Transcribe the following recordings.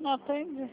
Não atende.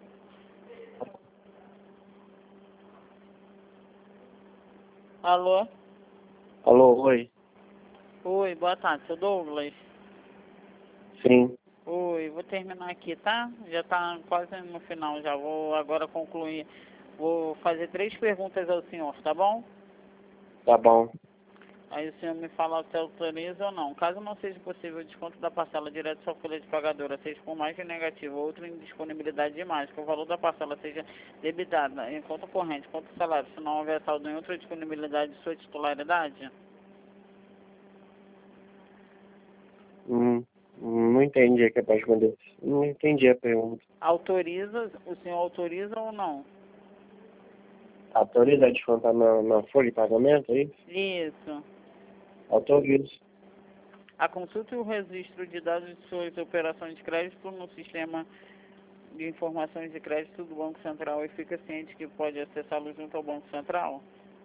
Alô? Alô, oi. Oi, boa tarde, seu Douglas. Sim, Oi, vou terminar aqui, tá? Já tá quase no final, já vou agora concluir. Vou fazer 3 perguntas ao senhor, tá bom? tá bom. Aí o senhor me fala se autoriza ou não. Caso não seja possível o desconto da parcela direto à sua folha de pagadora, seja por mais de negativo ou outra indisponibilidade de mais, que o valor da parcela seja debitado em conta corrente, conta salário, se não houver saldo em outra disponibilidade de sua titularidade. Não entendi a que responder. Não entendi a pergunta. Autoriza, o senhor autoriza ou não? Autoriza a descontar na folha de pagamento, é isso? Isso. Autorizo. A consulta e o registro de dados de suas operações de crédito no sistema de informações de crédito do Banco Central e fica ciente que pode acessá-lo junto ao Banco Central.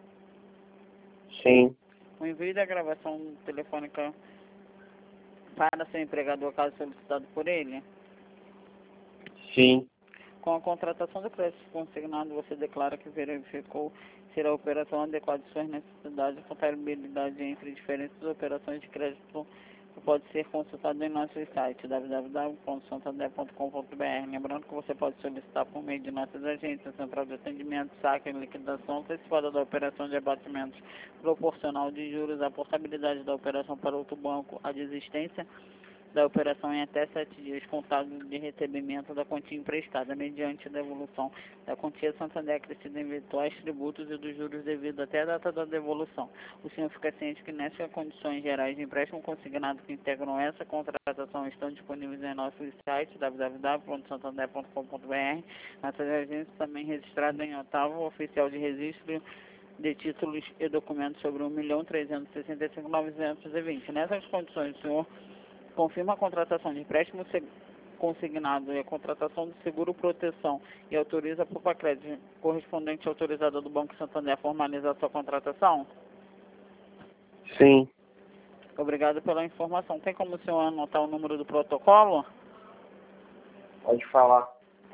Sim, O envio da gravação telefônica para seu empregador, caso solicitado por ele. sim, Com a contratação do crédito consignado, você declara que verificou ser a operação adequada de suas necessidades e compatibilidade entre diferentes operações de crédito que pode ser consultado em nosso site www.santander.com.br. Lembrando que você pode solicitar por meio de nossas agências, central de atendimento, saque e liquidação antecipada da operação de abatimentos proporcional de juros, a portabilidade da operação para outro banco, a desistência da operação em até 7 dias contados de recebimento da quantia emprestada, mediante devolução da quantia Santander acrescida em eventuais tributos e dos juros devidos até a data da devolução. O senhor fica ciente que nessas condições gerais de empréstimo consignado que integram essa contratação estão disponíveis em nosso site www.santander.com.br. Nossas agências também registradas em Otávio Oficial de Registro de títulos e documentos sobre 1.365.920. Nessas condições, o senhor confirma a contratação de empréstimo consignado e a contratação de seguro proteção e autoriza a Poupa Crédito correspondente autorizada do Banco Santander a formalizar sua contratação? sim. Obrigado pela informação. Tem como o senhor anotar o número do protocolo? Pode falar.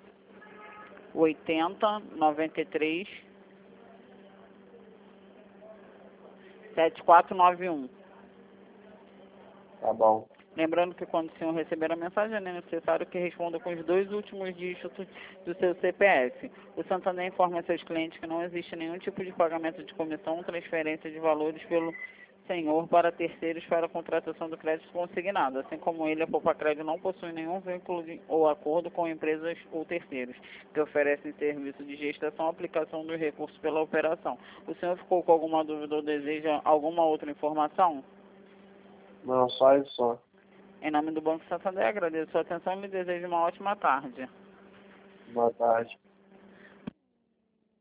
8093 7491. Tá bom. Lembrando que quando o senhor receber a mensagem, é necessário que responda com os 2 últimos dígitos do seu CPF. O Santander informa seus clientes que não existe nenhum tipo de pagamento de comissão ou transferência de valores pelo senhor para terceiros para a contratação do crédito consignado. Assim como ele, a Poupa Crédito não possui nenhum vínculo ou acordo com empresas ou terceiros que oferecem serviço de gestação ou aplicação dos recursos pela operação. O senhor ficou com alguma dúvida ou deseja alguma outra informação? Não, só isso só. Em nome do Banco Santander, agradeço a sua atenção e lhe desejo uma ótima tarde. Boa tarde.